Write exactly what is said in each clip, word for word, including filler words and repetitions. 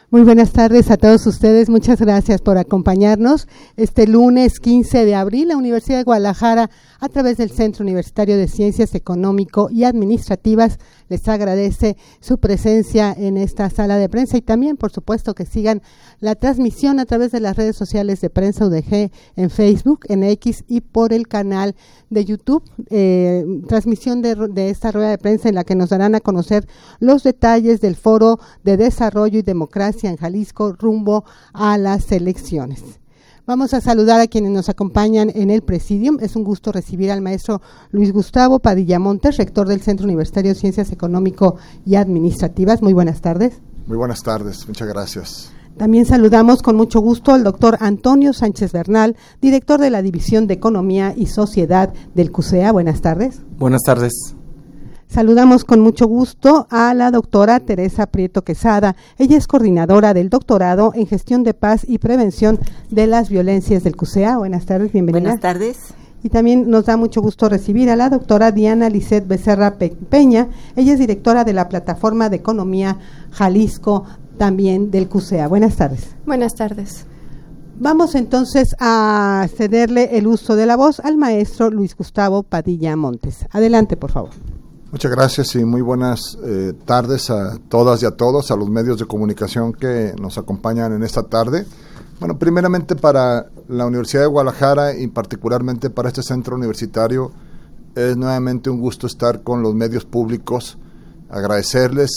Muy buenas tardes a todos ustedes, muchas gracias por acompañarnos. Este lunes quince de abril, la Universidad de Guadalajara, a través del Centro Universitario de Ciencias Económico y Administrativas, les agradece su presencia en esta sala de prensa y también, por supuesto, que sigan la transmisión a través de las redes sociales de Prensa U D G en Facebook, en X y por el canal de YouTube. Eh, transmisión de, de esta rueda de prensa en la que nos darán a conocer los detalles del Foro de Desarrollo y Democracia en Jalisco rumbo a las elecciones. Vamos a saludar a quienes nos acompañan en el Presidium. Es un gusto recibir al maestro Luis Gustavo Padilla Montes, rector del Centro Universitario de Ciencias Económico y Administrativas. Muy buenas tardes. Muy buenas tardes, muchas gracias. También saludamos con mucho gusto al doctor Antonio Sánchez Bernal, director de la División de Economía y Sociedad del CUSEA. Buenas tardes. Buenas tardes. Saludamos con mucho gusto a la doctora Teresa Prieto Quesada. Ella es coordinadora del doctorado en Gestión de Paz y Prevención de las Violencias del CUSEA. Buenas tardes, bienvenida. Buenas tardes. Y también nos da mucho gusto recibir a la doctora Diana Lisset Becerra Peña. Ella es directora de la Plataforma de Economía Jalisco, también del CUSEA. Buenas tardes. Buenas tardes. Vamos entonces a cederle el uso de la voz al maestro Luis Gustavo Padilla Montes. Adelante, por favor. Muchas gracias y muy buenas eh, tardes a todas y a todos, a los medios de comunicación que nos acompañan en esta tarde. Bueno, primeramente para la Universidad de Guadalajara y particularmente para este centro universitario, es nuevamente un gusto estar con los medios públicos, agradecerles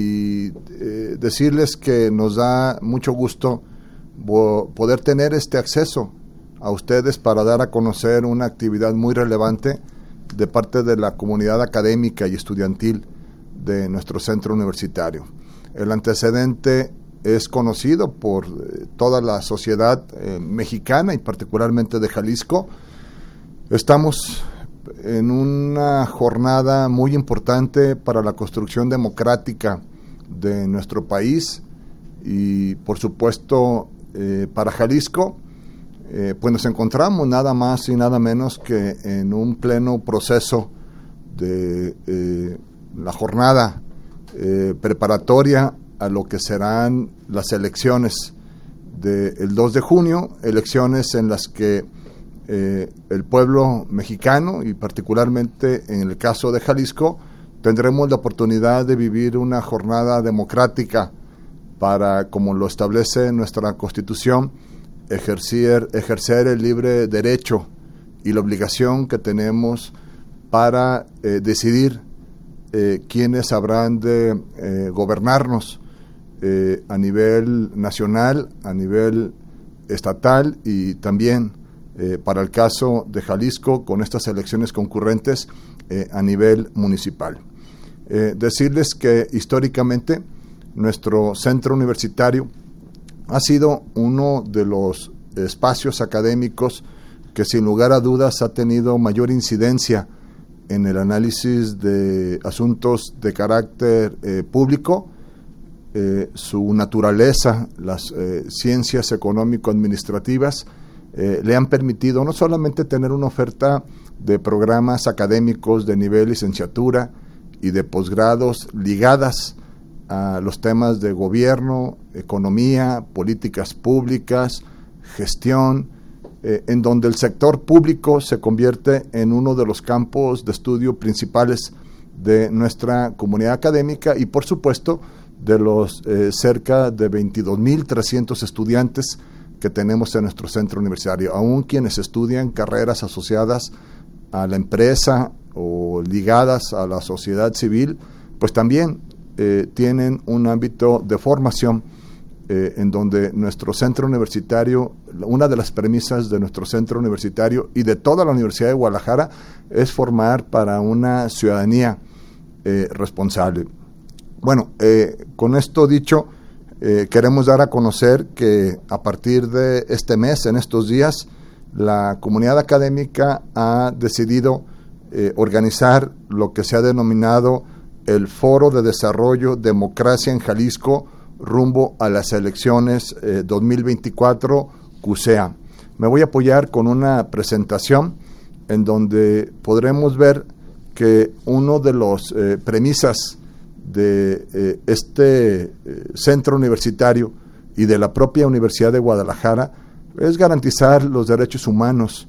y eh, decirles que nos da mucho gusto bo- poder tener este acceso a ustedes para dar a conocer una actividad muy relevante de parte de la comunidad académica y estudiantil de nuestro centro universitario. El antecedente es conocido por eh, toda la sociedad eh, mexicana y particularmente de Jalisco. Estamos en una jornada muy importante para la construcción democrática de nuestro país y, por supuesto, eh, para Jalisco. Eh, pues nos encontramos nada más y nada menos que en un pleno proceso de eh, la jornada eh, preparatoria a lo que serán las elecciones del dos de junio, elecciones en las que eh, el pueblo mexicano y particularmente en el caso de Jalisco tendremos la oportunidad de vivir una jornada democrática para, como lo establece nuestra Constitución, Ejercer, ejercer el libre derecho y la obligación que tenemos para eh, decidir eh, quiénes habrán de eh, gobernarnos eh, a nivel nacional, a nivel estatal y también eh, para el caso de Jalisco con estas elecciones concurrentes eh, a nivel municipal. Eh, decirles que históricamente nuestro centro universitario ha sido uno de los espacios académicos que sin lugar a dudas ha tenido mayor incidencia en el análisis de asuntos de carácter eh, público. Eh, su naturaleza, las eh, ciencias económico-administrativas, eh, le han permitido no solamente tener una oferta de programas académicos de nivel licenciatura y de posgrados ligadas a los temas de gobierno, economía, políticas públicas, gestión, eh, en donde el sector público se convierte en uno de los campos de estudio principales de nuestra comunidad académica y, por supuesto, de los eh, cerca de veintidós mil trescientos estudiantes que tenemos en nuestro centro universitario, aún quienes estudian carreras asociadas a la empresa o ligadas a la sociedad civil, pues también Eh, tienen un ámbito de formación eh, en donde nuestro centro universitario, una de las premisas de nuestro centro universitario y de toda la Universidad de Guadalajara es formar para una ciudadanía eh, responsable. Bueno, eh, con esto dicho, eh, queremos dar a conocer que a partir de este mes, en estos días, la comunidad académica ha decidido eh, organizar lo que se ha denominado el Foro de Desarrollo Democracia en Jalisco rumbo a las elecciones eh, dos mil veinticuatro CUSEA. Me voy a apoyar con una presentación en donde podremos ver que uno de los eh, premisas de eh, este eh, centro universitario y de la propia Universidad de Guadalajara es garantizar los derechos humanos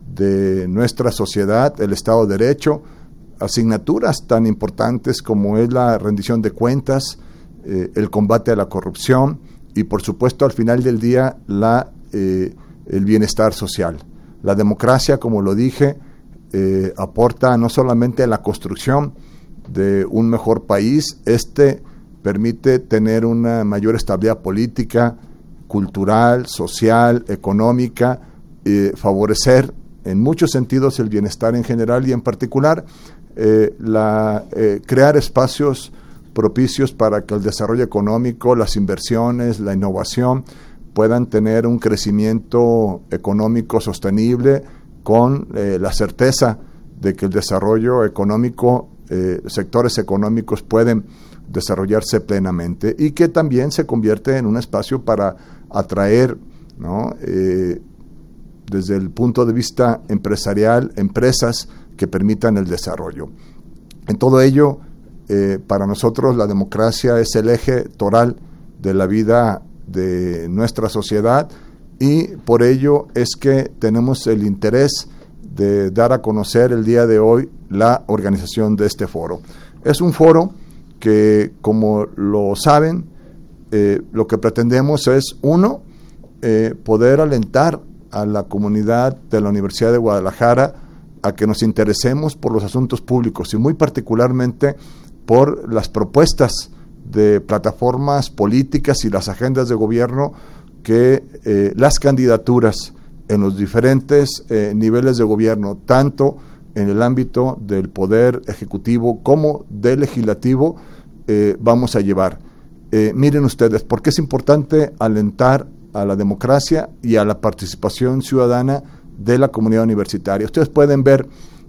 de nuestra sociedad, el Estado de Derecho, asignaturas tan importantes como es la rendición de cuentas, eh, el combate a la corrupción y, por supuesto, al final del día, la, eh, el bienestar social. La democracia, como lo dije, eh, aporta no solamente a la construcción de un mejor país, este permite tener una mayor estabilidad política, cultural, social, económica, eh, favorecer en muchos sentidos el bienestar en general y en particular eh, la, eh, crear espacios propicios para que el desarrollo económico, las inversiones, la innovación puedan tener un crecimiento económico sostenible con eh, la certeza de que el desarrollo económico, eh, sectores económicos pueden desarrollarse plenamente y que también se convierte en un espacio para atraer, ¿no? eh, desde el punto de vista empresarial, empresas que permitan el desarrollo. En todo ello, eh, para nosotros la democracia es el eje toral de la vida de nuestra sociedad y por ello es que tenemos el interés de dar a conocer el día de hoy la organización de este foro. Es un foro que, como lo saben, eh, lo que pretendemos es, uno, eh, poder alentar a la comunidad de la Universidad de Guadalajara a que nos interesemos por los asuntos públicos y muy particularmente por las propuestas de plataformas políticas y las agendas de gobierno que eh, las candidaturas en los diferentes eh, niveles de gobierno, tanto en el ámbito del poder ejecutivo como del legislativo, eh, vamos a llevar. Eh, miren ustedes, ¿por qué es importante alentar a la democracia y a la participación ciudadana de la comunidad universitaria? Ustedes pueden ver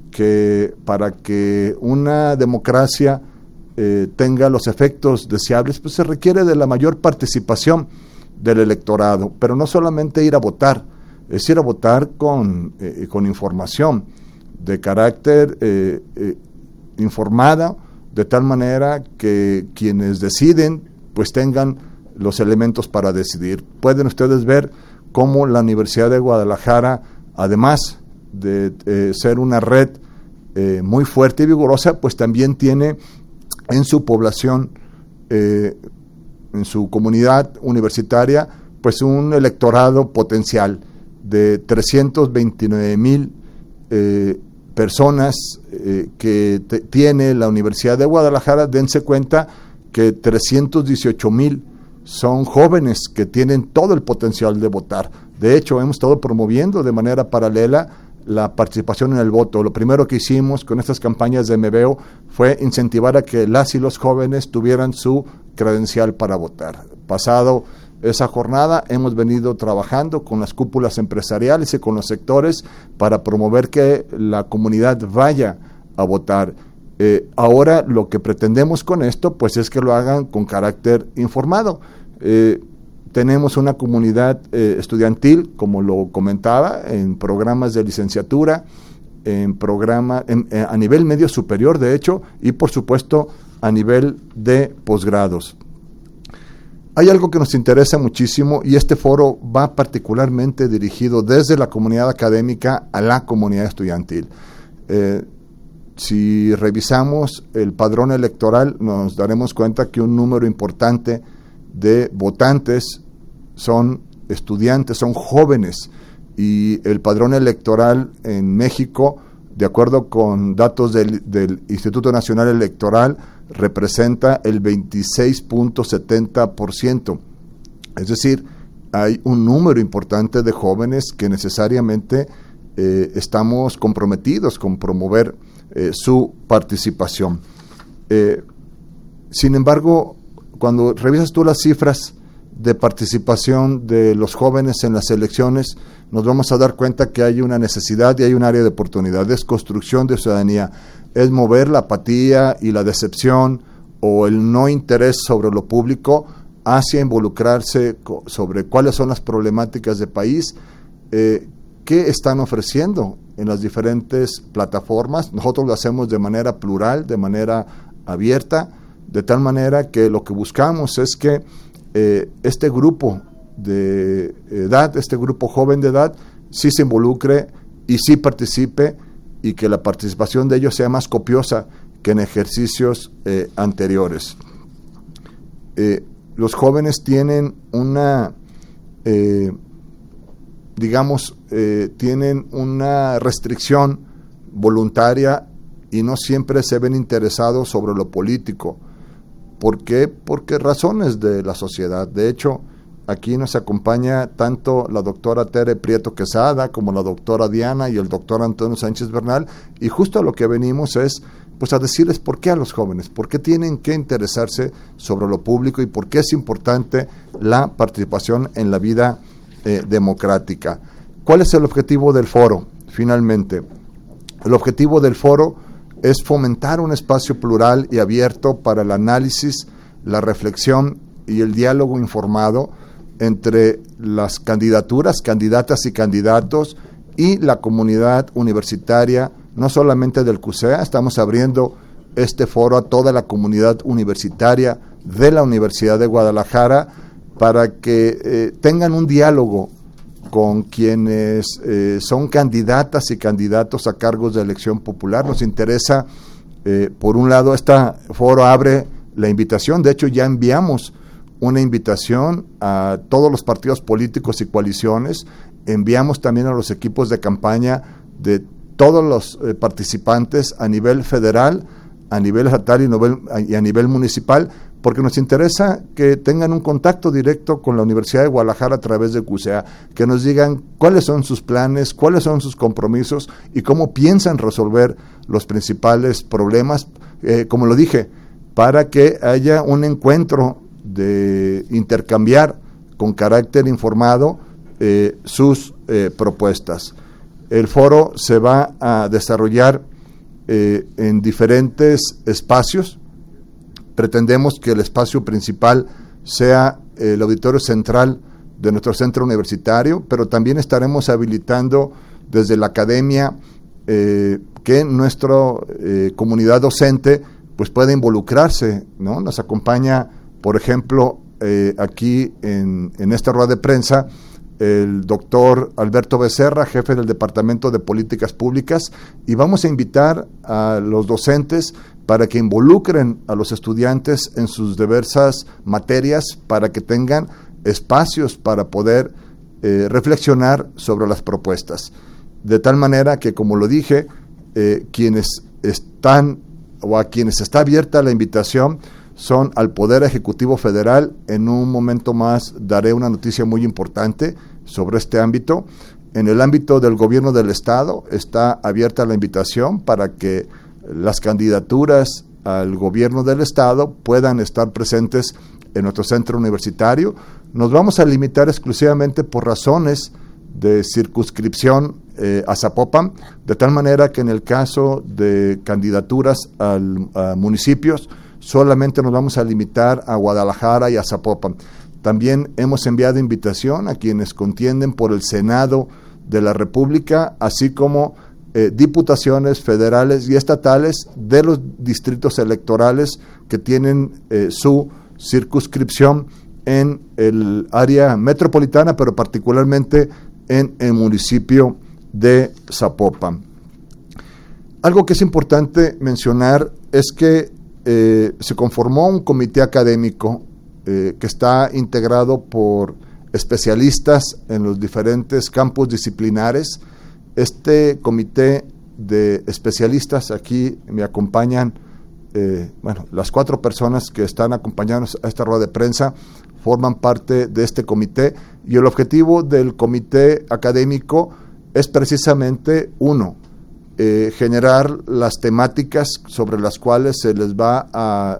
que para que una democracia eh, tenga los efectos deseables, pues se requiere de la mayor participación del electorado, pero no solamente ir a votar, es ir a votar con, eh, con información de carácter eh, eh, informada, de tal manera que quienes deciden pues tengan los elementos para decidir. Pueden ustedes ver cómo la Universidad de Guadalajara, además de eh, ser una red eh, muy fuerte y vigorosa, pues también tiene en su población, eh, en su comunidad universitaria, pues un electorado potencial de trescientos veintinueve mil eh, personas eh, que te, tiene la Universidad de Guadalajara. Dense cuenta que trescientos dieciocho mil son jóvenes que tienen todo el potencial de votar. De hecho, hemos estado promoviendo de manera paralela la participación en el voto. Lo primero que hicimos con estas campañas de Me Veo fue incentivar a que las y los jóvenes tuvieran su credencial para votar. Pasado esa jornada, hemos venido trabajando con las cúpulas empresariales y con los sectores para promover que la comunidad vaya a votar. Eh, ahora lo que pretendemos con esto pues es que lo hagan con carácter informado. Eh, tenemos una comunidad eh, estudiantil, como lo comentaba, en programas de licenciatura, en programa, en, en, a nivel medio superior de hecho, y por supuesto a nivel de posgrados. Hay algo que nos interesa muchísimo y este foro va particularmente dirigido desde la comunidad académica a la comunidad estudiantil. Eh, Si revisamos el padrón electoral, nos daremos cuenta que un número importante de votantes son estudiantes, son jóvenes, y el padrón electoral en México, de acuerdo con datos del, del Instituto Nacional Electoral, representa el veintiséis punto setenta por ciento. Es decir, hay un número importante de jóvenes que necesariamente eh, estamos comprometidos con promover Eh, su participación. Eh, sin embargo, cuando revisas tú las cifras de participación de los jóvenes en las elecciones, nos vamos a dar cuenta que hay una necesidad y hay un área de oportunidad. Es construcción de ciudadanía, es mover la apatía y la decepción o el no interés sobre lo público hacia involucrarse sobre cuáles son las problemáticas del país, eh, qué están ofreciendo en las diferentes plataformas. Nosotros lo hacemos de manera plural, de manera abierta, de tal manera que lo que buscamos es que eh, este grupo de edad, este grupo joven de edad, sí se involucre y sí participe, y que la participación de ellos sea más copiosa que en ejercicios eh, anteriores. Eh, los jóvenes tienen una, eh, digamos, eh, tienen una restricción voluntaria y no siempre se ven interesados sobre lo político. ¿Por qué? Porque razones de la sociedad. De hecho, aquí nos acompaña tanto la doctora Tere Prieto Quesada como la doctora Diana y el doctor Antonio Sánchez Bernal, y justo a lo que venimos es pues a decirles por qué a los jóvenes, por qué tienen que interesarse sobre lo público y por qué es importante la participación en la vida eh, democrática. ¿Cuál es el objetivo del foro? Finalmente, el objetivo del foro es fomentar un espacio plural y abierto para el análisis, la reflexión y el diálogo informado entre las candidaturas, candidatas y candidatos y la comunidad universitaria, no solamente del CUSEA. Estamos abriendo este foro a toda la comunidad universitaria de la Universidad de Guadalajara para que eh, tengan un diálogo con quienes eh, son candidatas y candidatos a cargos de elección popular. Nos interesa, eh, por un lado, este foro abre la invitación, de hecho ya enviamos una invitación a todos los partidos políticos y coaliciones, enviamos también a los equipos de campaña de todos los eh, participantes a nivel federal, a nivel estatal y, nivel, y a nivel municipal, porque nos interesa que tengan un contacto directo con la Universidad de Guadalajara a través de CUSEA, que nos digan cuáles son sus planes, cuáles son sus compromisos y cómo piensan resolver los principales problemas, eh, como lo dije, para que haya un encuentro de intercambiar con carácter informado eh, sus eh, propuestas. El foro se va a desarrollar eh, en diferentes espacios. Pretendemos que el espacio principal sea el auditorio central de nuestro centro universitario, pero también estaremos habilitando desde la academia eh, que nuestra eh, comunidad docente pues pueda involucrarse, ¿no? Nos acompaña, por ejemplo, eh, aquí en, en esta rueda de prensa, el doctor Alberto Becerra, jefe del Departamento de Políticas Públicas, y vamos a invitar a los docentes para que involucren a los estudiantes en sus diversas materias, para que tengan espacios para poder eh, reflexionar sobre las propuestas. De tal manera que, como lo dije, eh, quienes están o a quienes está abierta la invitación son al Poder Ejecutivo Federal. En un momento más daré una noticia muy importante sobre este ámbito. En el ámbito del gobierno del Estado está abierta la invitación para que las candidaturas al gobierno del Estado puedan estar presentes en nuestro centro universitario. Nos vamos a limitar exclusivamente por razones de circunscripción eh, a Zapopan, de tal manera que en el caso de candidaturas al, a municipios, solamente nos vamos a limitar a Guadalajara y a Zapopan. También hemos enviado invitación a quienes contienden por el Senado de la República, así como eh, diputaciones federales y estatales de los distritos electorales que tienen eh, su circunscripción en el área metropolitana, pero particularmente en el municipio de Zapopan. Algo que es importante mencionar es que eh, se conformó un comité académico eh, que está integrado por especialistas en los diferentes campos disciplinares. Este comité de especialistas, aquí me acompañan, eh, bueno, las cuatro personas que están acompañándonos a esta rueda de prensa forman parte de este comité, y el objetivo del comité académico es precisamente, uno, eh, generar las temáticas sobre las cuales se les va a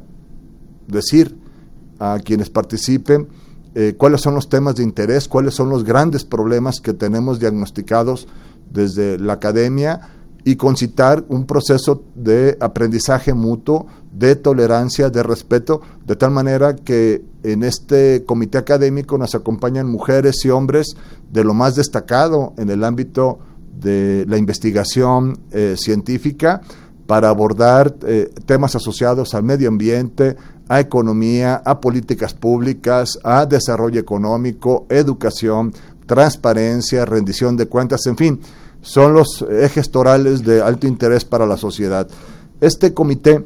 decir a quienes participen eh, cuáles son los temas de interés, cuáles son los grandes problemas que tenemos diagnosticados desde la academia, y concitar un proceso de aprendizaje mutuo, de tolerancia, de respeto, de tal manera que en este comité académico nos acompañan mujeres y hombres de lo más destacado en el ámbito de la investigación eh, científica, para abordar eh, temas asociados al medio ambiente, a economía, a políticas públicas, a desarrollo económico, educación, transparencia, rendición de cuentas, en fin, son los ejes torales de alto interés para la sociedad. Este comité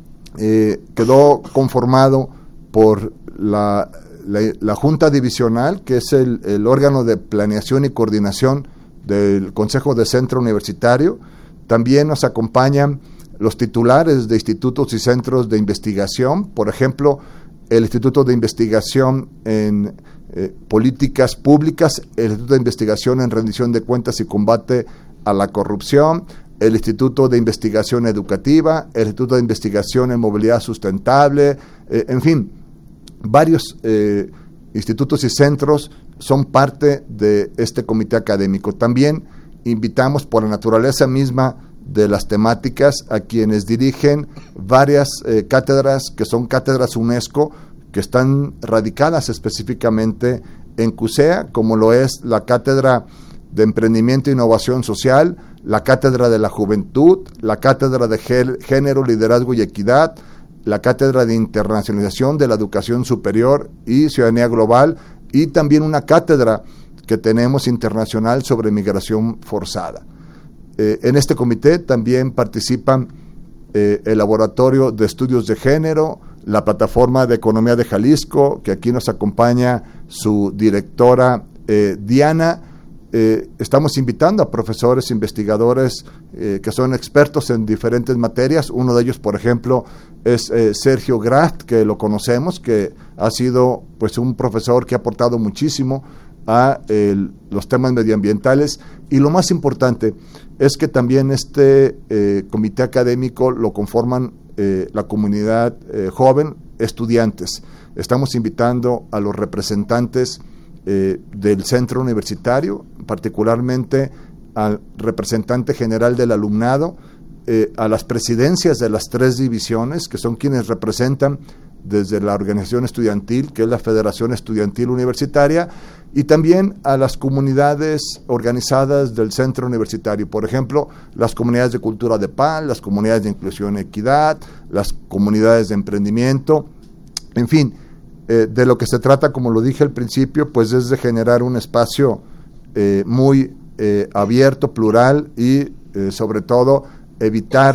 eh, quedó conformado por la, la, la Junta Divisional, que es el, el órgano de planeación y coordinación del Consejo de Centro Universitario. También nos acompañan los titulares de institutos y centros de investigación, por ejemplo, el Instituto de Investigación en eh, Políticas Públicas, el Instituto de Investigación en Rendición de Cuentas y Combate a la Corrupción, el Instituto de Investigación Educativa, el Instituto de Investigación en Movilidad Sustentable, eh, en fin, varios eh, institutos y centros son parte de este comité académico. También invitamos, por la naturaleza misma de las temáticas, a quienes dirigen varias eh, cátedras que son cátedras UNESCO, que están radicadas específicamente en CUSEA, como lo es la Cátedra de Emprendimiento e Innovación Social, la Cátedra de la Juventud, la Cátedra de Género, Liderazgo y Equidad, la Cátedra de Internacionalización de la Educación Superior y Ciudadanía Global, y también una cátedra que tenemos internacional sobre migración forzada. Eh, en este comité también participan eh, el Laboratorio de Estudios de Género, la Plataforma de Economía de Jalisco, que aquí nos acompaña su directora eh, Diana. Eh, estamos invitando a profesores, investigadores eh, que son expertos en diferentes materias. Uno de ellos, por ejemplo, es eh, Sergio Graft, que lo conocemos, que ha sido pues un profesor que ha aportado muchísimo a el, los temas medioambientales, y lo más importante es que también este eh, comité académico lo conforman eh, la comunidad eh, joven, estudiantes. Estamos invitando a los representantes eh, del centro universitario, particularmente al representante general del alumnado, eh, a las presidencias de las tres divisiones, que son quienes representan desde la organización estudiantil, que es la Federación Estudiantil Universitaria, y también a las comunidades organizadas del centro universitario, por ejemplo, las comunidades de cultura de paz, las comunidades de inclusión y equidad, las comunidades de emprendimiento, en fin, eh, de lo que se trata, como lo dije al principio, pues es de generar un espacio eh, muy eh, abierto, plural y eh, sobre todo evitar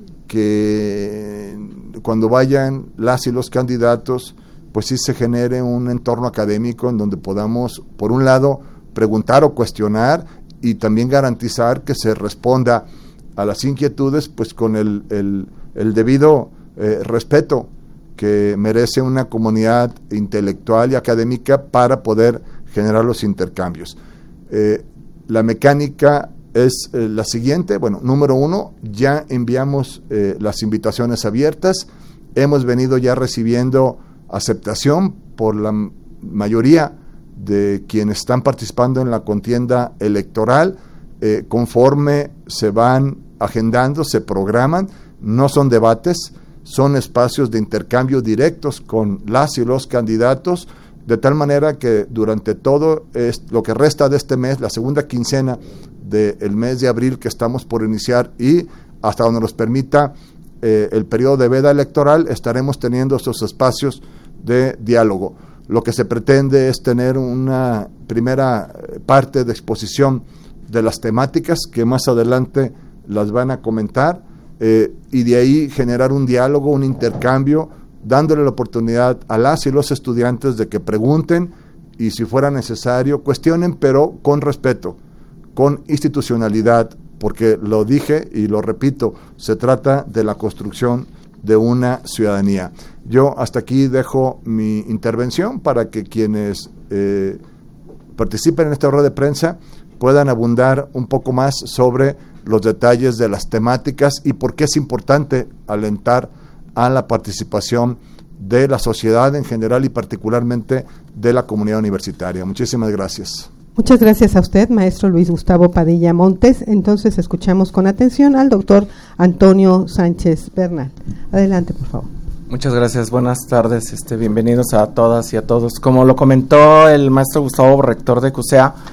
que cuando vayan las y los candidatos, pues sí se genere un entorno académico en donde podamos, por un lado, preguntar o cuestionar, y también garantizar que se responda a las inquietudes pues con el, el, el debido eh, respeto que merece una comunidad intelectual y académica para poder generar los intercambios. Eh, la mecánica es eh, la siguiente. Bueno, número uno, ya enviamos eh, las invitaciones abiertas, hemos venido ya recibiendo aceptación por la mayoría de quienes están participando en la contienda electoral. Eh, conforme se van agendando, se programan, no son debates, son espacios de intercambio directos con las y los candidatos, de tal manera que durante todo es, lo que resta de este mes, la segunda quincena del mes de abril que estamos por iniciar, y hasta donde nos permita eh, el periodo de veda electoral, estaremos teniendo estos espacios de diálogo. Lo que se pretende es tener una primera parte de exposición de las temáticas que más adelante las van a comentar, eh, y de ahí generar un diálogo, un intercambio, dándole la oportunidad a las y los estudiantes de que pregunten y, si fuera necesario, cuestionen, pero con respeto, con institucionalidad, porque lo dije y lo repito, se trata de la construcción de una ciudadanía. Yo hasta aquí dejo mi intervención para que quienes eh, participen en esta rueda de prensa puedan abundar un poco más sobre los detalles de las temáticas y por qué es importante alentar a la participación de la sociedad en general y particularmente de la comunidad universitaria. Muchísimas gracias. Muchas gracias a usted, maestro Luis Gustavo Padilla Montes. Entonces escuchamos con atención al doctor Antonio Sánchez Bernal. Adelante, por favor. Muchas gracias, buenas tardes, este, bienvenidos a todas y a todos. Como lo comentó el maestro Gustavo, rector de CUSEA,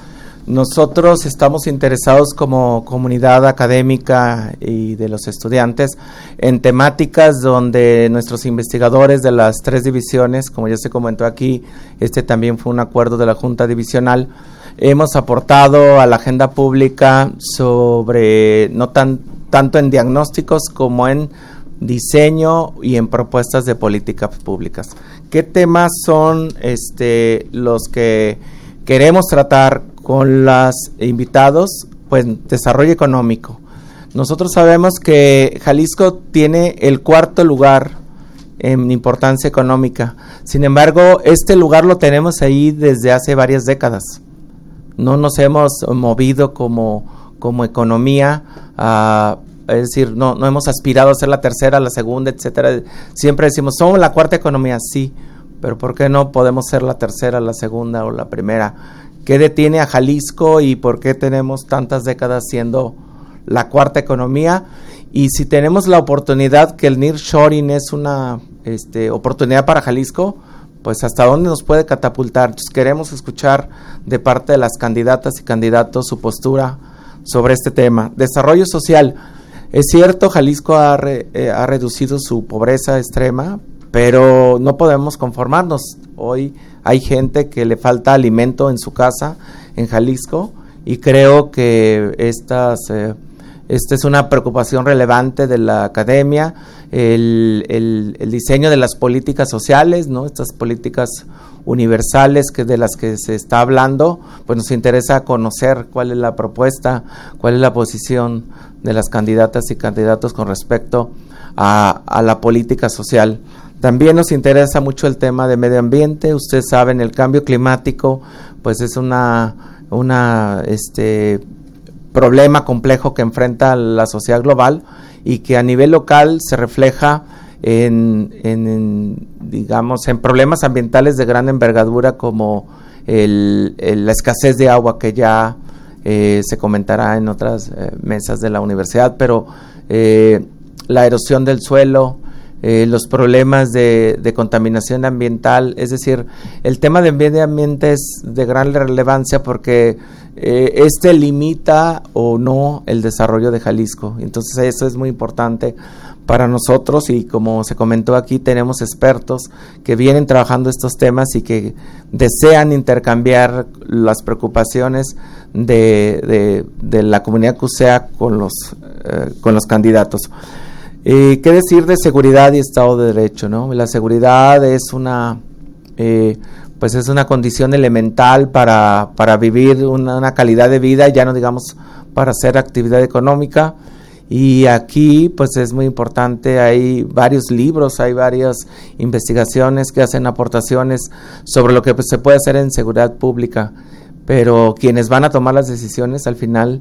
nosotros estamos interesados como comunidad académica y de los estudiantes en temáticas donde nuestros investigadores de las tres divisiones, como ya se comentó aquí, este también fue un acuerdo de la Junta Divisional, hemos aportado a la agenda pública sobre, no tan tanto en diagnósticos como en diseño y en propuestas de políticas públicas. ¿Qué temas son este los que queremos tratar con los invitados? Pues desarrollo económico. Nosotros sabemos que Jalisco tiene el cuarto lugar en importancia económica. Sin embargo, este lugar lo tenemos ahí desde hace varias décadas. No nos hemos movido como, como economía, uh, es decir, no, no hemos aspirado a ser la tercera, la segunda, etcétera. Siempre decimos, somos la cuarta economía, sí, pero ¿por qué no podemos ser la tercera, la segunda o la primera? ¿Qué detiene a Jalisco y por qué tenemos tantas décadas siendo la cuarta economía? Y si tenemos la oportunidad que el nearshoring es una este, oportunidad para Jalisco, pues hasta dónde nos puede catapultar. Entonces, queremos escuchar de parte de las candidatas y candidatos su postura sobre este tema. Desarrollo social. Es cierto, Jalisco ha, re, eh, ha reducido su pobreza extrema, pero no podemos conformarnos. Hoy hay gente que le falta alimento en su casa en Jalisco y creo que estas, eh, esta es una preocupación relevante de la academia, el, el, el diseño de las políticas sociales, ¿no? Estas políticas universales que de las que se está hablando, pues nos interesa conocer cuál es la propuesta, cuál es la posición de las candidatas y candidatos con respecto a, a la política social. También nos interesa mucho el tema de medio ambiente. Ustedes saben, el cambio climático pues es una, una este, problema complejo que enfrenta la sociedad global y que a nivel local se refleja en, en, en digamos, en problemas ambientales de gran envergadura como el, el, la escasez de agua, que ya eh, se comentará en otras eh, mesas de la universidad, pero eh, la erosión del suelo, eh, los problemas de, de contaminación ambiental, es decir, el tema de medio ambiente es de gran relevancia porque eh, este limita o no el desarrollo de Jalisco. Entonces eso es muy importante para nosotros y como se comentó aquí, tenemos expertos que vienen trabajando estos temas y que desean intercambiar las preocupaciones de, de, de la comunidad CUSEA con los, eh, con los candidatos. Eh, ¿Qué decir de seguridad y Estado de Derecho, ¿no? La seguridad es una, eh, pues es una condición elemental para, para vivir una, una calidad de vida, ya no digamos para hacer actividad económica. Y aquí pues es muy importante, hay varios libros, hay varias investigaciones que hacen aportaciones sobre lo que pues, se puede hacer en seguridad pública, pero quienes van a tomar las decisiones al final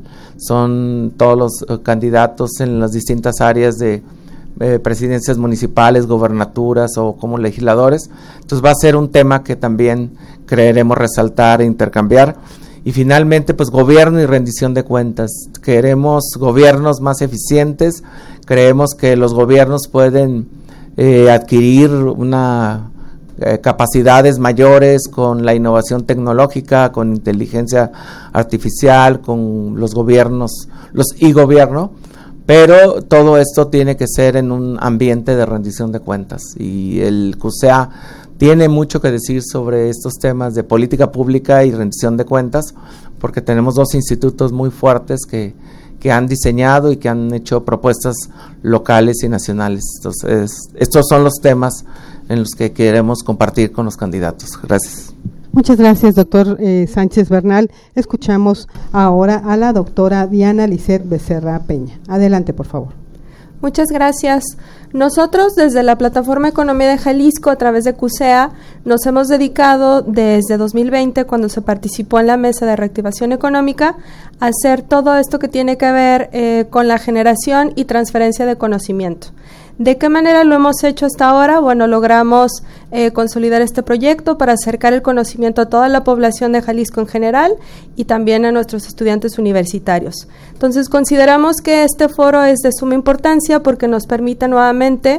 son todos los uh, candidatos en las distintas áreas de eh, presidencias municipales, gobernaturas o como legisladores. Entonces va a ser un tema que también creeremos resaltar e intercambiar. Y finalmente, pues gobierno y rendición de cuentas. Queremos gobiernos más eficientes, creemos que los gobiernos pueden eh, adquirir una eh, capacidades mayores con la innovación tecnológica, con inteligencia artificial, con los gobiernos, los e-gobierno, pero todo esto tiene que ser en un ambiente de rendición de cuentas. Y el CUSEA tiene mucho que decir sobre estos temas de política pública y rendición de cuentas, porque tenemos dos institutos muy fuertes que, que han diseñado y que han hecho propuestas locales y nacionales. Entonces, estos son los temas en los que queremos compartir con los candidatos. Gracias. Muchas gracias, doctor eh, Sánchez Bernal. Escuchamos ahora a la doctora Diana Lisset Becerra Peña. Adelante, por favor. Muchas gracias. Nosotros desde la Plataforma Economía de Jalisco a través de CUSEA nos hemos dedicado desde dos mil veinte, cuando se participó en la Mesa de Reactivación Económica, a hacer todo esto que tiene que ver eh, con la generación y transferencia de conocimiento. ¿De qué manera lo hemos hecho hasta ahora? Bueno, logramos eh, consolidar este proyecto para acercar el conocimiento a toda la población de Jalisco en general y también a nuestros estudiantes universitarios. Entonces, consideramos que este foro es de suma importancia porque nos permite nuevamente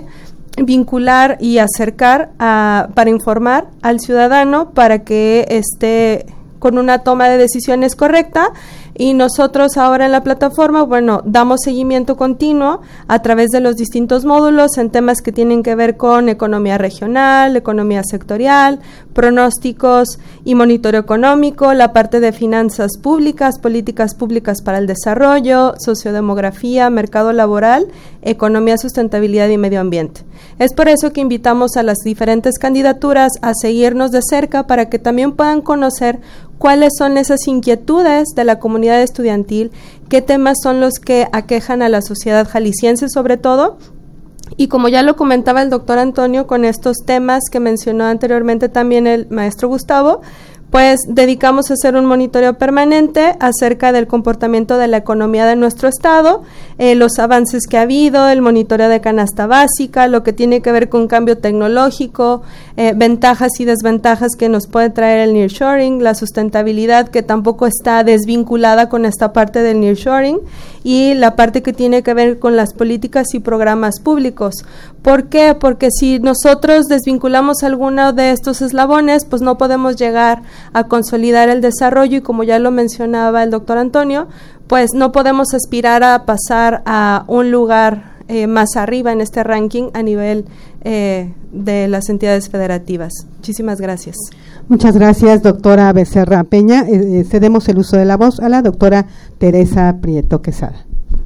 vincular y acercar a, para informar al ciudadano para que esté con una toma de decisiones correcta, y nosotros ahora en la plataforma, bueno, damos seguimiento continuo a través de los distintos módulos en temas que tienen que ver con economía regional, economía sectorial, pronósticos y monitoreo económico, la parte de finanzas públicas, políticas públicas para el desarrollo, sociodemografía, mercado laboral, economía, sustentabilidad y medio ambiente. Es por eso que invitamos a las diferentes candidaturas a seguirnos de cerca para que también puedan conocer cuáles son esas inquietudes de la comunidad estudiantil, qué temas son los que aquejan a la sociedad jalisciense sobre todo. Y como ya lo comentaba el doctor Antonio, con estos temas que mencionó anteriormente también el maestro Gustavo, pues dedicamos a hacer un monitoreo permanente acerca del comportamiento de la economía de nuestro estado, eh, los avances que ha habido, el monitoreo de canasta básica, lo que tiene que ver con cambio tecnológico, eh, ventajas y desventajas que nos puede traer el nearshoring, la sustentabilidad que tampoco está desvinculada con esta parte del nearshoring, y la parte que tiene que ver con las políticas y programas públicos. ¿Por qué? Porque si nosotros desvinculamos alguno de estos eslabones, pues no podemos llegar a consolidar el desarrollo, y como ya lo mencionaba el doctor Antonio, pues no podemos aspirar a pasar a un lugar eh, más arriba en este ranking a nivel eh, de las entidades federativas. Muchísimas gracias. Muchas gracias, doctora Becerra Peña. Eh, cedemos el uso de la voz a la doctora Teresa Prieto Quesada.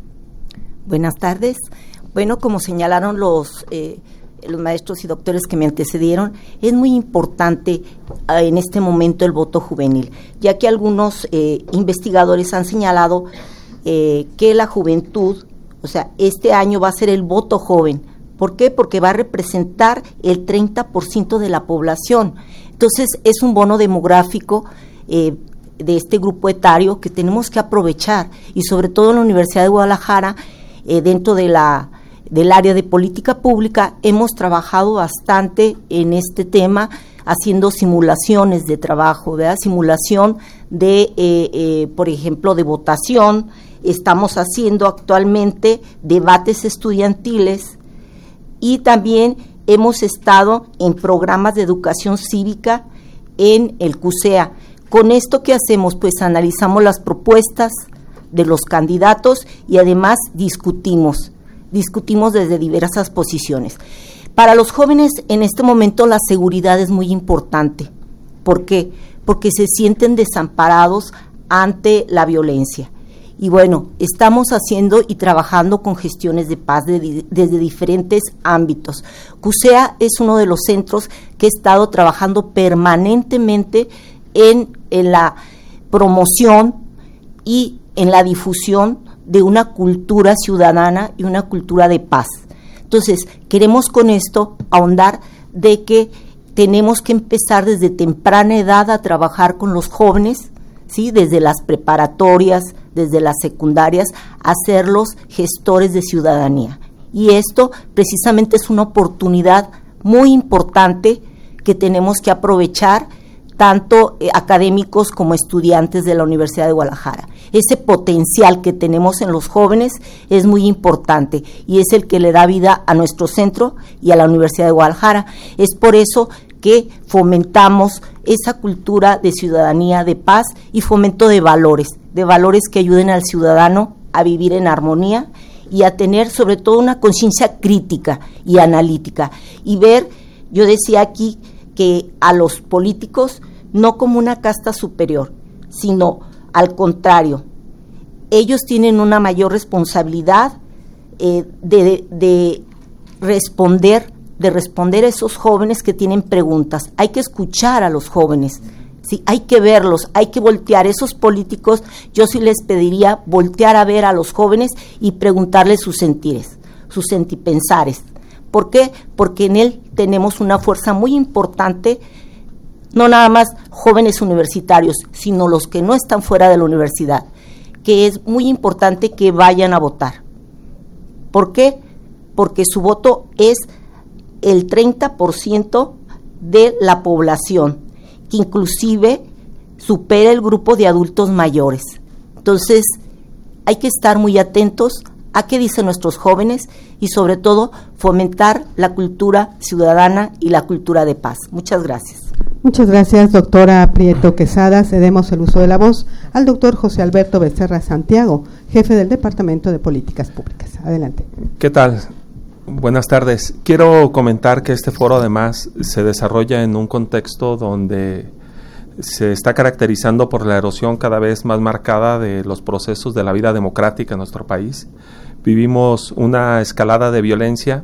Buenas tardes. Bueno, como señalaron los eh, los maestros y doctores que me antecedieron, es muy importante uh, en este momento el voto juvenil, ya que algunos eh, investigadores han señalado eh, que la juventud, o sea, este año va a ser el voto joven. ¿Por qué? Porque va a representar el treinta por ciento de la población. Entonces, es un bono demográfico eh, de este grupo etario que tenemos que aprovechar, y sobre todo en la Universidad de Guadalajara, eh, dentro de la del área de política pública, hemos trabajado bastante en este tema, haciendo simulaciones de trabajo, ¿verdad? Simulación de, eh, eh, por ejemplo, de votación. Estamos haciendo actualmente debates estudiantiles, y también hemos estado en programas de educación cívica en el CUSEA. Con esto, ¿qué hacemos? Pues analizamos las propuestas de los candidatos y además discutimos. discutimos desde diversas posiciones. Para los jóvenes en este momento la seguridad es muy importante. ¿Por qué? Porque se sienten desamparados ante la violencia. Y bueno, estamos haciendo y trabajando con gestiones de paz de, desde diferentes ámbitos. CUSEA es uno de los centros que he estado trabajando permanentemente en, en la promoción y en la difusión de una cultura ciudadana y una cultura de paz. Entonces, queremos con esto ahondar de que tenemos que empezar desde temprana edad a trabajar con los jóvenes, ¿sí? Desde las preparatorias, desde las secundarias, hacerlos gestores de ciudadanía. Y esto precisamente es una oportunidad muy importante que tenemos que aprovechar, tanto eh, académicos como estudiantes de la Universidad de Guadalajara. Ese potencial que tenemos en los jóvenes es muy importante, y es el que le da vida a nuestro centro y a la Universidad de Guadalajara. Es por eso que fomentamos esa cultura de ciudadanía, de paz y fomento de valores, de valores que ayuden al ciudadano a vivir en armonía y a tener sobre todo una conciencia crítica y analítica, y ver, yo decía aquí, que a los políticos no como una casta superior, sino al contrario, ellos tienen una mayor responsabilidad eh, de, de, de responder, de responder a esos jóvenes que tienen preguntas. Hay que escuchar a los jóvenes, ¿sí? Hay que verlos, hay que voltear. Esos políticos, yo sí les pediría voltear a ver a los jóvenes y preguntarles sus sentires, sus sentipensares. ¿Por qué? Porque en él tenemos una fuerza muy importante, no nada más jóvenes universitarios, sino los que no están fuera de la universidad, que es muy importante que vayan a votar. ¿Por qué? Porque su voto es el treinta por ciento de la población, que inclusive supera el grupo de adultos mayores. Entonces, hay que estar muy atentos a qué dicen nuestros jóvenes y sobre todo fomentar la cultura ciudadana y la cultura de paz. Muchas gracias. Muchas gracias, doctora Prieto Quesada. Cedemos el uso de la voz al doctor José Alberto Becerra Santiago, jefe del Departamento de Políticas Públicas. Adelante. ¿Qué tal? Buenas tardes. Quiero comentar que este foro además se desarrolla en un contexto donde se está caracterizando por la erosión cada vez más marcada de los procesos de la vida democrática en nuestro país. Vivimos una escalada de violencia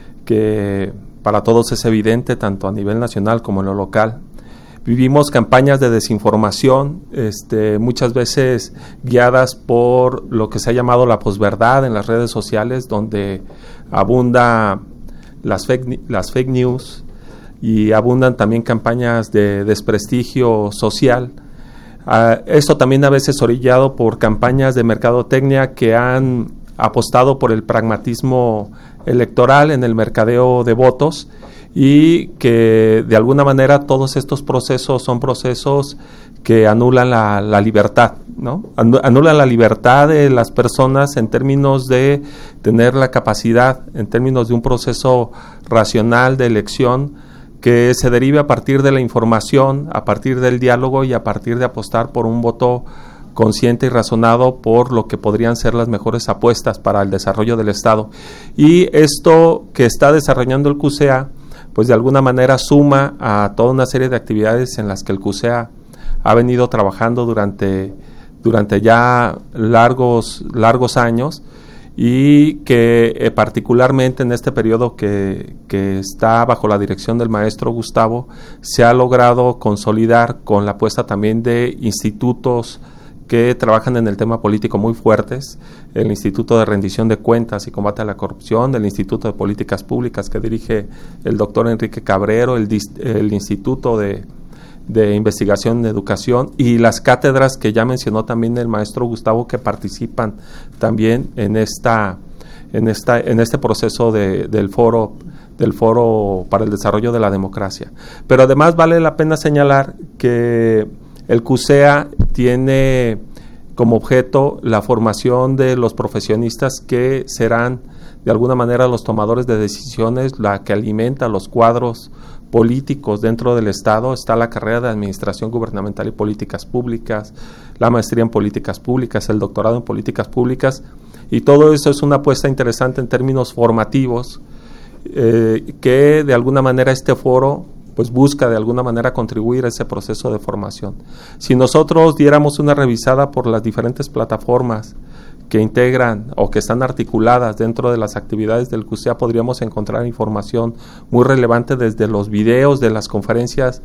que para todos es evidente, tanto a nivel nacional como en lo local. Vivimos campañas de desinformación, este, muchas veces guiadas por lo que se ha llamado la posverdad en las redes sociales, donde abunda las fake, las fake news y abundan también campañas de desprestigio social. Uh, esto también a veces orillado por campañas de mercadotecnia que han apostado por el pragmatismo electoral en el mercadeo de votos, y que de alguna manera todos estos procesos son procesos que anulan la, la libertad, ¿no? Anulan la libertad de las personas en términos de tener la capacidad, en términos de un proceso racional de elección que se derive a partir de la información, a partir del diálogo y a partir de apostar por un voto consciente y razonado por lo que podrían ser las mejores apuestas para el desarrollo del Estado. Y esto que está desarrollando el Q C A, pues de alguna manera suma a toda una serie de actividades en las que el Q C A ha venido trabajando durante, durante ya largos, largos años, y que eh, particularmente en este periodo que, que está bajo la dirección del maestro Gustavo, se ha logrado consolidar con la apuesta también de institutos que trabajan en el tema político muy fuertes, el Instituto de Rendición de Cuentas y Combate a la Corrupción, el Instituto de Políticas Públicas que dirige el doctor Enrique Cabrero, el, el Instituto de, de Investigación en Educación y las cátedras que ya mencionó también el maestro Gustavo, que participan también en esta, en esta, en este proceso de, del foro del Foro para el Desarrollo de la Democracia. Pero además vale la pena señalar que el Q C A tiene como objeto la formación de los profesionistas que serán de alguna manera los tomadores de decisiones, la que alimenta los cuadros políticos dentro del Estado. Está la carrera de Administración Gubernamental y Políticas Públicas, la maestría en Políticas Públicas, el doctorado en Políticas Públicas, y todo eso es una apuesta interesante en términos formativos, eh, que de alguna manera este foro pues busca de alguna manera contribuir a ese proceso de formación. Si nosotros diéramos una revisada por las diferentes plataformas que integran o que están articuladas dentro de las actividades del Q C A, podríamos encontrar información muy relevante desde los videos de las conferencias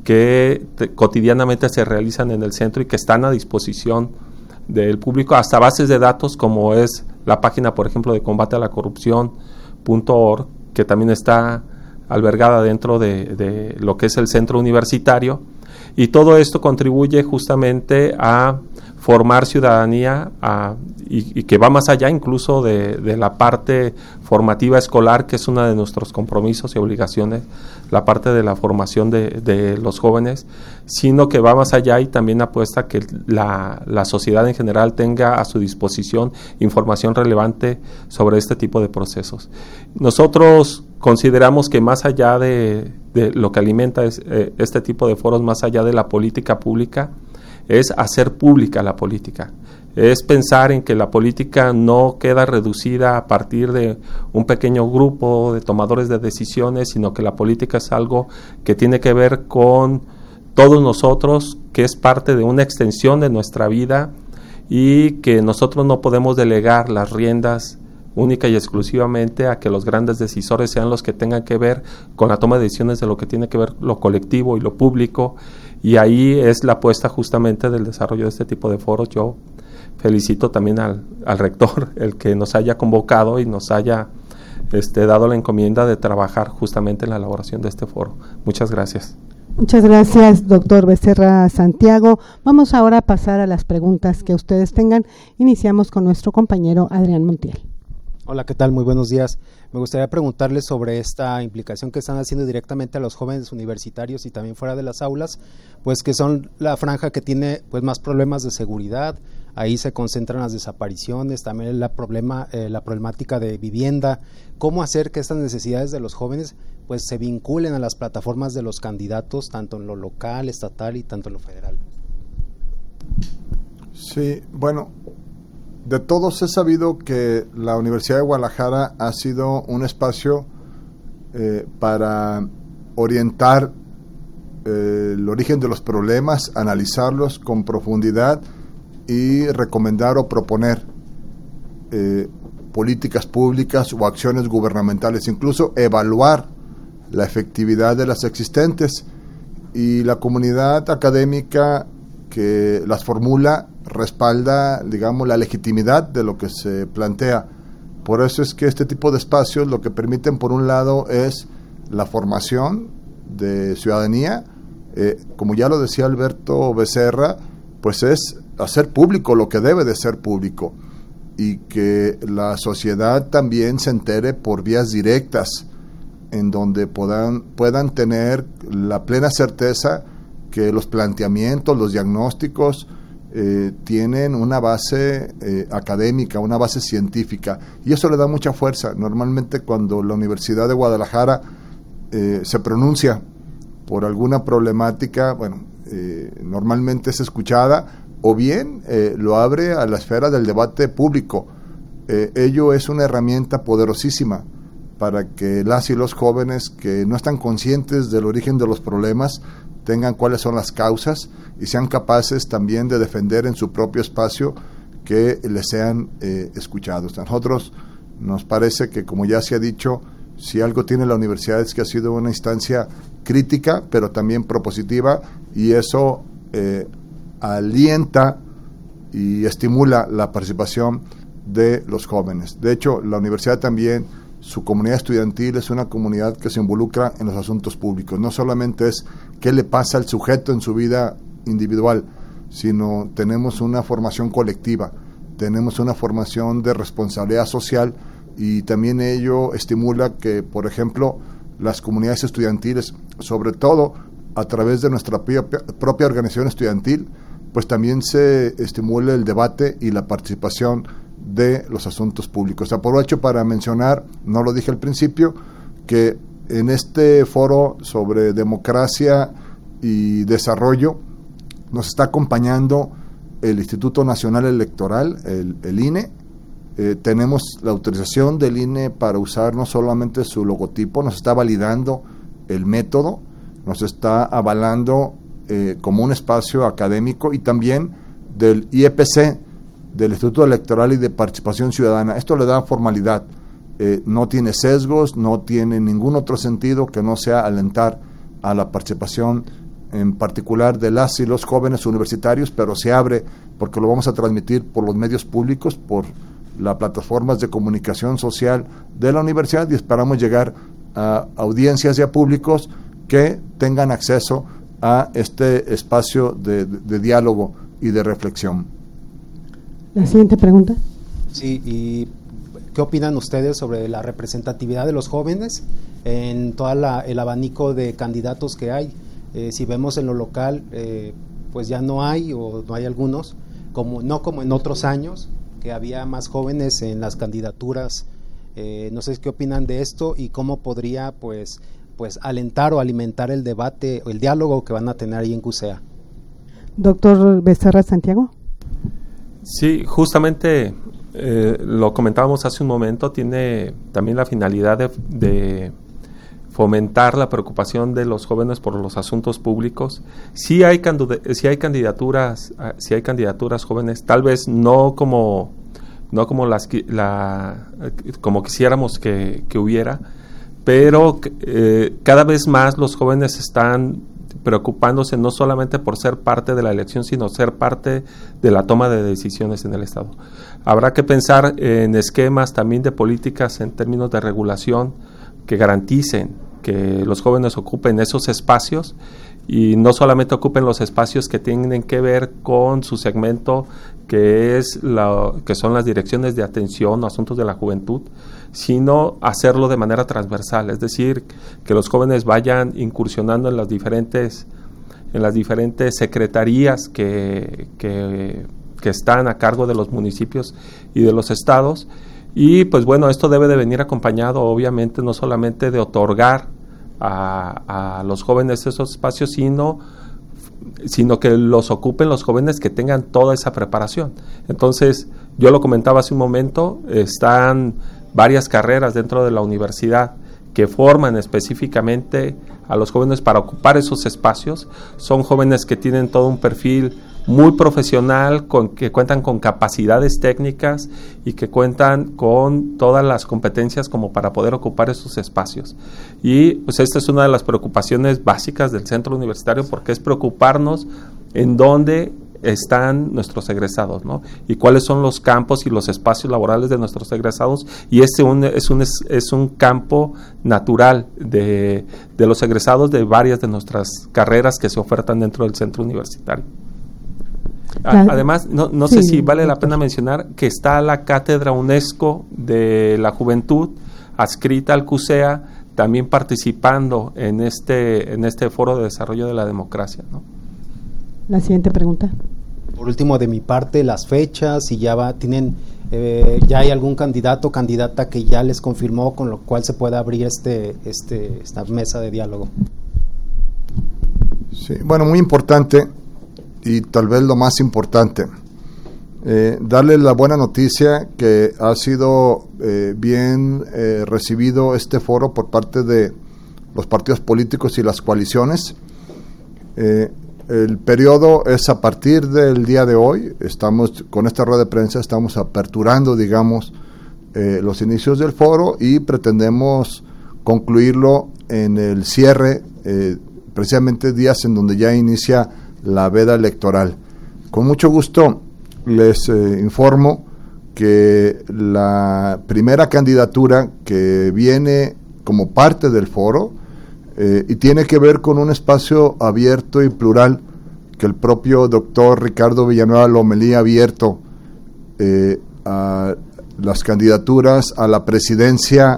que te, cotidianamente se realizan en el centro y que están a disposición del público, hasta bases de datos como es la página, por ejemplo, de combate a la corrupción punto org, que también está albergada dentro de, de lo que es el centro universitario, y todo esto contribuye justamente a formar ciudadanía a, y, y que va más allá incluso de, de la parte formativa escolar, que es una de nuestros compromisos y obligaciones, la parte de la formación de, de los jóvenes, sino que va más allá y también apuesta a que la, la sociedad en general tenga a su disposición información relevante sobre este tipo de procesos. Nosotros consideramos que más allá de, de lo que alimenta es, eh, este tipo de foros, más allá de la política pública, es hacer pública la política, es pensar en que la política no queda reducida a partir de un pequeño grupo de tomadores de decisiones, sino que la política es algo que tiene que ver con todos nosotros, que es parte de una extensión de nuestra vida y que nosotros no podemos delegar las riendas única y exclusivamente a que los grandes decisores sean los que tengan que ver con la toma de decisiones de lo que tiene que ver lo colectivo y lo público, y ahí es la apuesta justamente del desarrollo de este tipo de foros. Yo felicito también al, al rector, el que nos haya convocado y nos haya este, dado la encomienda de trabajar justamente en la elaboración de este foro. Muchas gracias. Muchas gracias, doctor Becerra Santiago. Vamos ahora a pasar a las preguntas que ustedes tengan. Iniciamos con nuestro compañero Adrián Montiel. Hola, ¿qué tal? Muy buenos días. Me gustaría preguntarles sobre esta implicación que están haciendo directamente a los jóvenes universitarios y también fuera de las aulas, pues que son la franja que tiene pues más problemas de seguridad, ahí se concentran las desapariciones, también la, problema, eh, la problemática de vivienda. ¿Cómo hacer que estas necesidades de los jóvenes pues se vinculen a las plataformas de los candidatos, tanto en lo local, estatal y tanto en lo federal? Sí, bueno, de todos he sabido que la Universidad de Guadalajara ha sido un espacio eh, para orientar eh, el origen de los problemas, analizarlos con profundidad y recomendar o proponer eh, políticas públicas o acciones gubernamentales, incluso evaluar la efectividad de las existentes, y la comunidad académica que las formula respalda, digamos, la legitimidad de lo que se plantea. Por eso es que este tipo de espacios lo que permiten, por un lado, es la formación de ciudadanía, eh, como ya lo decía Alberto Becerra, pues es hacer público lo que debe de ser público, y que la sociedad también se entere por vías directas, en donde puedan, puedan tener la plena certeza que los planteamientos, los diagnósticos eh, tienen una base eh, académica, una base científica, y eso le da mucha fuerza. Normalmente cuando la Universidad de Guadalajara eh, se pronuncia por alguna problemática, bueno, eh, normalmente es escuchada, o bien eh, lo abre a la esfera del debate público. Eh, ello es una herramienta poderosísima para que las y los jóvenes que no están conscientes del origen de los problemas tengan cuáles son las causas y sean capaces también de defender en su propio espacio que les sean eh, escuchados. A nosotros nos parece que, como ya se ha dicho, si algo tiene la universidad es que ha sido una instancia crítica, pero también propositiva, y eso eh, alienta y estimula la participación de los jóvenes. De hecho, la universidad también, su comunidad estudiantil es una comunidad que se involucra en los asuntos públicos. No solamente es qué le pasa al sujeto en su vida individual, sino tenemos una formación colectiva, tenemos una formación de responsabilidad social, y también ello estimula que, por ejemplo, las comunidades estudiantiles, sobre todo a través de nuestra propia, propia organización estudiantil, pues también se estimule el debate y la participación de los asuntos públicos. Aprovecho para mencionar, no lo dije al principio, que en este foro sobre democracia y desarrollo nos está acompañando el Instituto Nacional Electoral, el, el I N E. Eh, tenemos la autorización del I N E para usar no solamente su logotipo, nos está validando el método, nos está avalando eh, como un espacio académico, y también del I E P C, del Instituto Electoral y de Participación Ciudadana. Esto le da formalidad, eh, no tiene sesgos, no tiene ningún otro sentido que no sea alentar a la participación, en particular de las y los jóvenes universitarios, pero se abre porque lo vamos a transmitir por los medios públicos, por las plataformas de comunicación social de la universidad, y esperamos llegar a audiencias y a públicos que tengan acceso a este espacio de, de, de diálogo y de reflexión. La siguiente pregunta. Sí, ¿y qué opinan ustedes sobre la representatividad de los jóvenes en todo el abanico de candidatos que hay? Eh, si vemos en lo local, eh, pues ya no hay, o no hay algunos, como no como en otros años, que había más jóvenes en las candidaturas. Eh, no sé qué opinan de esto y cómo podría pues pues alentar o alimentar el debate o el diálogo que van a tener ahí en CUSEA. Doctor Becerra Santiago. Sí, justamente eh, lo comentábamos hace un momento, tiene también la finalidad de, de fomentar la preocupación de los jóvenes por los asuntos públicos. Sí hay, sí hay candidaturas, sí hay candidaturas jóvenes, tal vez no como no como las la como quisiéramos que, que hubiera, pero eh, cada vez más los jóvenes están preocupándose no solamente por ser parte de la elección, sino ser parte de la toma de decisiones en el Estado. Habrá que pensar en esquemas también de políticas en términos de regulación que garanticen que los jóvenes ocupen esos espacios, y no solamente ocupen los espacios que tienen que ver con su segmento, que es la, que son las direcciones de atención o asuntos de la juventud, sino hacerlo de manera transversal, es decir, que los jóvenes vayan incursionando en las diferentes en las diferentes secretarías que, que, que están a cargo de los municipios y de los estados. Y pues bueno, esto debe de venir acompañado obviamente no solamente de otorgar a, a los jóvenes esos espacios, sino, sino que los ocupen los jóvenes que tengan toda esa preparación. Entonces, yo lo comentaba hace un momento, están varias carreras dentro de la universidad que forman específicamente a los jóvenes para ocupar esos espacios. Son jóvenes que tienen todo un perfil muy profesional, con, que cuentan con capacidades técnicas y que cuentan con todas las competencias como para poder ocupar esos espacios. Y pues esta es una de las preocupaciones básicas del centro universitario, porque es preocuparnos en dónde están nuestros egresados, ¿no? Y cuáles son los campos y los espacios laborales de nuestros egresados, y este un, es, un, es, es un campo natural de, de los egresados de varias de nuestras carreras que se ofertan dentro del centro universitario. A, además, no, no sí, sé si vale la pena mencionar que está la Cátedra UNESCO de la Juventud adscrita al CUSEA, también participando en este, en este foro de desarrollo de la democracia, ¿no? La siguiente pregunta. Por último, de mi parte, las fechas, si ya va, tienen, eh, ya hay algún candidato o candidata que ya les confirmó, con lo cual se pueda abrir este, este, esta mesa de diálogo. Sí, bueno, muy importante, y tal vez lo más importante, eh, darle la buena noticia que ha sido eh, bien eh, recibido este foro por parte de los partidos políticos y las coaliciones. Eh, El periodo es a partir del día de hoy. Estamos con esta rueda de prensa, estamos aperturando, digamos, eh, los inicios del foro, y pretendemos concluirlo en el cierre, eh, precisamente días en donde ya inicia la veda electoral. Con mucho gusto les eh, informo que la primera candidatura que viene como parte del foro, Eh, y tiene que ver con un espacio abierto y plural que el propio doctor Ricardo Villanueva Lomelí ha abierto eh, a las candidaturas a la presidencia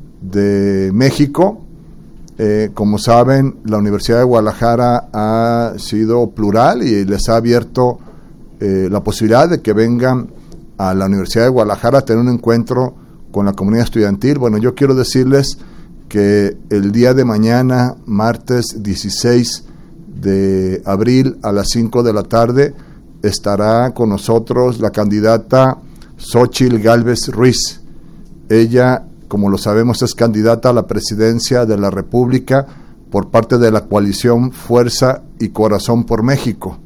de México. Eh, como saben, la Universidad de Guadalajara ha sido plural y les ha abierto eh, la posibilidad de que vengan a la Universidad de Guadalajara a tener un encuentro con la comunidad estudiantil. Bueno, yo quiero decirles que el día de mañana, martes dieciséis de abril a las cinco de la tarde, estará con nosotros la candidata Xóchitl Gálvez Ruiz. Ella, como lo sabemos, es candidata a la presidencia de la República por parte de la coalición Fuerza y Corazón por México.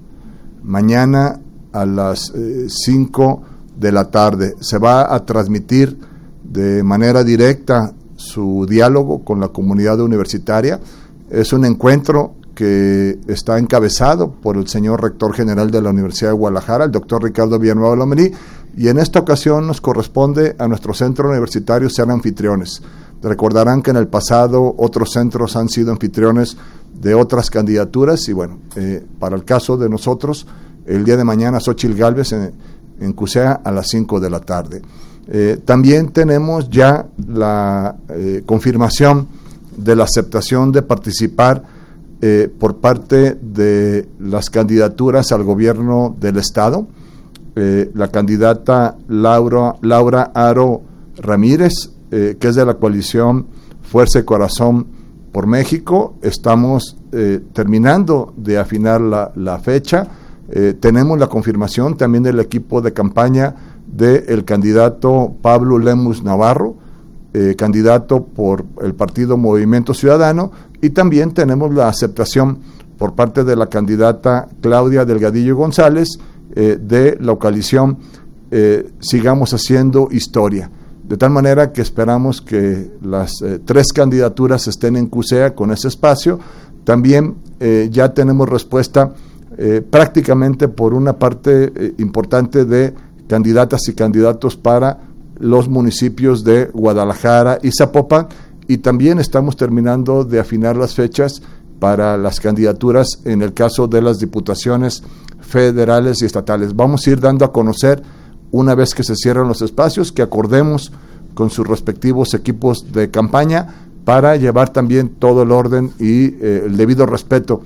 Mañana a las eh, cinco de la tarde se va a transmitir de manera directa su diálogo con la comunidad universitaria. Es un encuentro que está encabezado por el señor rector general de la Universidad de Guadalajara, el doctor Ricardo Villanueva Lomelí, y en esta ocasión nos corresponde a nuestro centro universitario ser anfitriones. Recordarán que en el pasado otros centros han sido anfitriones de otras candidaturas, y bueno, eh, para el caso de nosotros, el día de mañana Xóchitl Gálvez en, en CUSEA a las cinco de la tarde. Eh, también tenemos ya la eh, confirmación de la aceptación de participar eh, por parte de las candidaturas al gobierno del Estado. Eh, la candidata Laura, Laura Aro Ramírez, eh, que es de la coalición Fuerza y Corazón por México. Estamos eh, terminando de afinar la, la fecha. Eh, tenemos la confirmación también del equipo de campaña del candidato Pablo Lemus Navarro, eh, candidato por el partido Movimiento Ciudadano, y también tenemos la aceptación por parte de la candidata Claudia Delgadillo González, eh, de la coalición eh, Sigamos Haciendo Historia. De tal manera que esperamos que las eh, tres candidaturas estén en CUSEA con ese espacio. También eh, ya tenemos respuesta eh, prácticamente por una parte eh, importante de candidatas y candidatos para los municipios de Guadalajara y Zapopan, y también estamos terminando de afinar las fechas para las candidaturas en el caso de las diputaciones federales y estatales. Vamos a ir dando a conocer, una vez que se cierren los espacios, que acordemos con sus respectivos equipos de campaña para llevar también todo el orden y eh, el debido respeto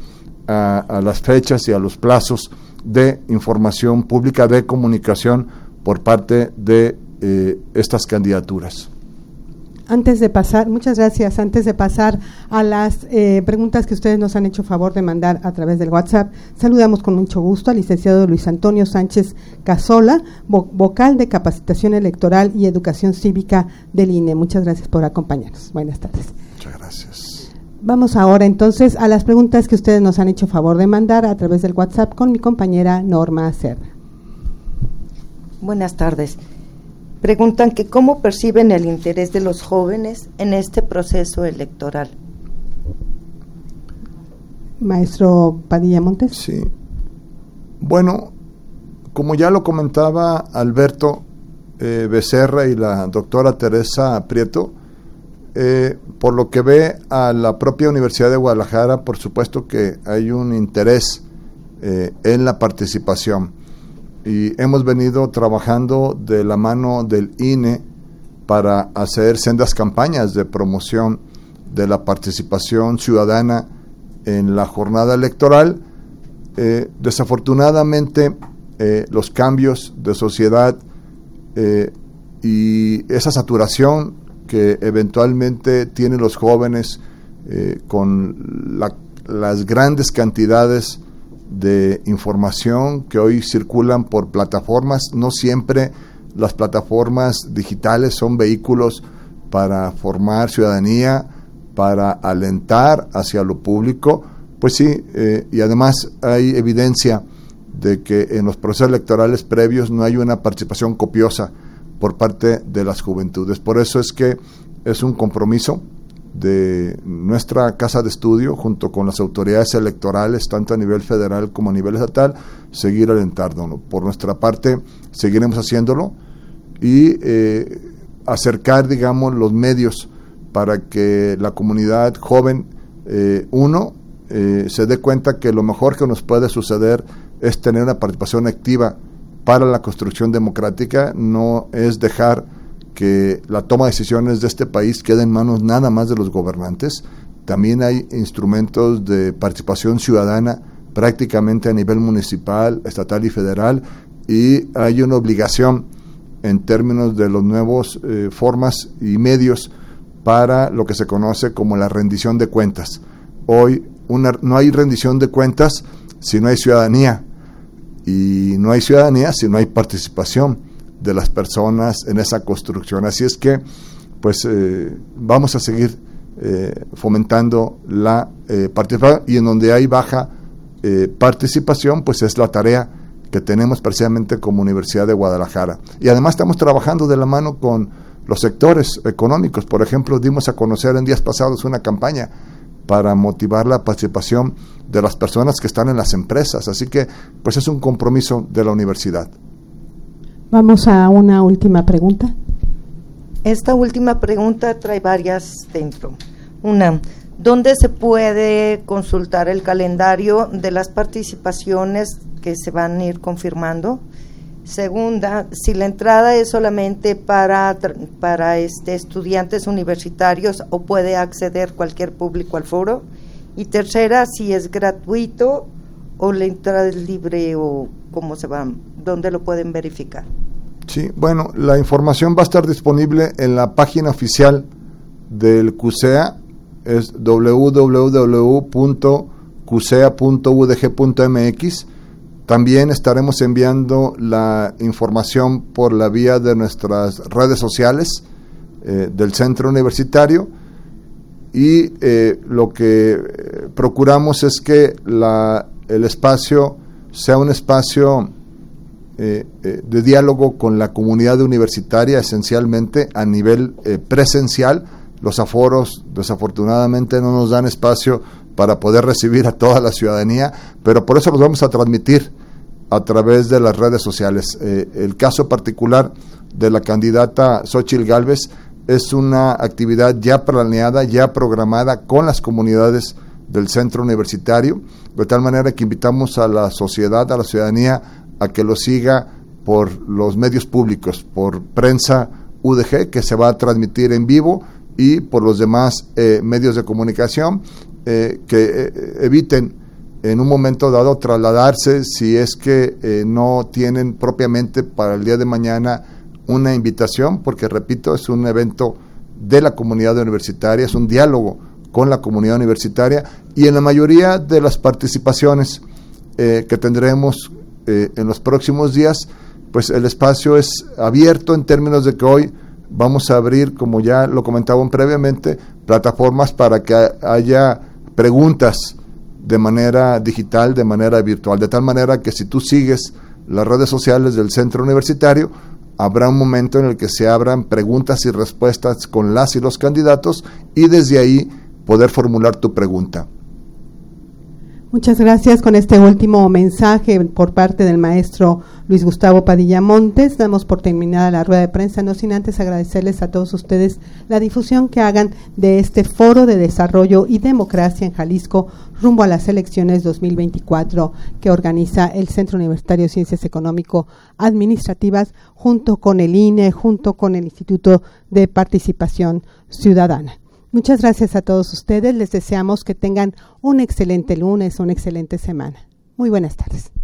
a, a las fechas y a los plazos de información pública, de comunicación por parte de eh, estas candidaturas. Antes de pasar, muchas gracias, antes de pasar a las eh, preguntas que ustedes nos han hecho favor de mandar a través del WhatsApp, saludamos con mucho gusto al licenciado Luis Antonio Sánchez Casola, vo vocal de Capacitación Electoral y Educación Cívica del I N E. Muchas gracias por acompañarnos. Buenas tardes. Muchas gracias. Vamos ahora entonces a las preguntas que ustedes nos han hecho favor de mandar a través del WhatsApp con mi compañera Norma Cerda. Buenas tardes. Preguntan que cómo perciben el interés de los jóvenes en este proceso electoral. Maestro Padilla Montes. Sí. Bueno, como ya lo comentaba Alberto eh, Becerra y la doctora Teresa Prieto, eh, por lo que ve a la propia Universidad de Guadalajara, por supuesto que hay un interés eh, en la participación. Y hemos venido trabajando de la mano del I N E para hacer sendas campañas de promoción de la participación ciudadana en la jornada electoral. Eh, desafortunadamente, eh, los cambios de sociedad eh, y esa saturación que eventualmente tienen los jóvenes eh, con la, las grandes cantidades de información que hoy circulan por plataformas. No siempre las plataformas digitales son vehículos para formar ciudadanía, para alentar hacia lo público, pues sí, eh, y además hay evidencia de que en los procesos electorales previos no hay una participación copiosa por parte de las juventudes. Por eso es que es un compromiso de nuestra casa de estudio, junto con las autoridades electorales, tanto a nivel federal como a nivel estatal, seguir alentando. Por nuestra parte, seguiremos haciéndolo y eh, acercar, digamos, los medios para que la comunidad joven, eh, uno, eh, se dé cuenta que lo mejor que nos puede suceder es tener una participación activa para la construcción democrática, no es dejar que la toma de decisiones de este país quede en manos nada más de los gobernantes. También hay instrumentos de participación ciudadana prácticamente a nivel municipal, estatal y federal, y hay una obligación en términos de los nuevos eh, formas y medios para lo que se conoce como la rendición de cuentas. Hoy una, no hay rendición de cuentas si no hay ciudadanía, y no hay ciudadanía si no hay participación de las personas en esa construcción. Así es que pues eh, vamos a seguir eh, fomentando la eh, participación, y en donde hay baja eh, participación, pues es la tarea que tenemos precisamente como Universidad de Guadalajara. Y además estamos trabajando de la mano con los sectores económicos. Por ejemplo, dimos a conocer en días pasados una campaña para motivar la participación de las personas que están en las empresas. Así que pues es un compromiso de la universidad. Vamos a una última pregunta. Esta última pregunta trae varias dentro. Una, ¿dónde se puede consultar el calendario de las participaciones que se van a ir confirmando? Segunda, si la entrada es solamente para, para este, estudiantes universitarios o puede acceder cualquier público al foro. Y tercera, si es gratuito o la entrada es libre o cómo se van, dónde lo pueden verificar. Sí, bueno, la información va a estar disponible en la página oficial del CUSEA, es doble u doble u doble u punto cusea punto u d g punto m x. También estaremos enviando la información por la vía de nuestras redes sociales eh, del centro universitario, y eh, lo que eh, procuramos es que la, el espacio sea un espacio eh, eh, de diálogo con la comunidad universitaria, esencialmente a nivel eh, presencial. Los aforos desafortunadamente no nos dan espacio para poder recibir a toda la ciudadanía, pero por eso los vamos a transmitir a través de las redes sociales. Eh, el caso particular de la candidata Xóchitl Gálvez es una actividad ya planeada, ya programada con las comunidades del centro universitario, de tal manera que invitamos a la sociedad, a la ciudadanía, a que lo siga por los medios públicos, por Prensa U D G, que se va a transmitir en vivo, y por los demás eh, medios de comunicación, eh, que eh, eviten en un momento dado trasladarse si es que eh, no tienen propiamente para el día de mañana una invitación, porque repito, es un evento de la comunidad universitaria, es un diálogo con la comunidad universitaria, y en la mayoría de las participaciones eh, que tendremos eh, en los próximos días, pues el espacio es abierto en términos de que hoy vamos a abrir, como ya lo comentaban previamente, plataformas para que haya preguntas de manera digital, de manera virtual, de tal manera que si tú sigues las redes sociales del centro universitario, habrá un momento en el que se abran preguntas y respuestas con las y los candidatos, y desde ahí poder formular tu pregunta. Muchas gracias. Con este último mensaje por parte del maestro Luis Gustavo Padilla Montes, damos por terminada la rueda de prensa, no sin antes agradecerles a todos ustedes la difusión que hagan de este Foro de Desarrollo y Democracia en Jalisco rumbo a las elecciones dos mil veinticuatro que organiza el Centro Universitario de Ciencias Económico-Administrativas junto con el I N E, junto con el Instituto de Participación Ciudadana. Muchas gracias a todos ustedes, les deseamos que tengan un excelente lunes, una excelente semana. Muy buenas tardes.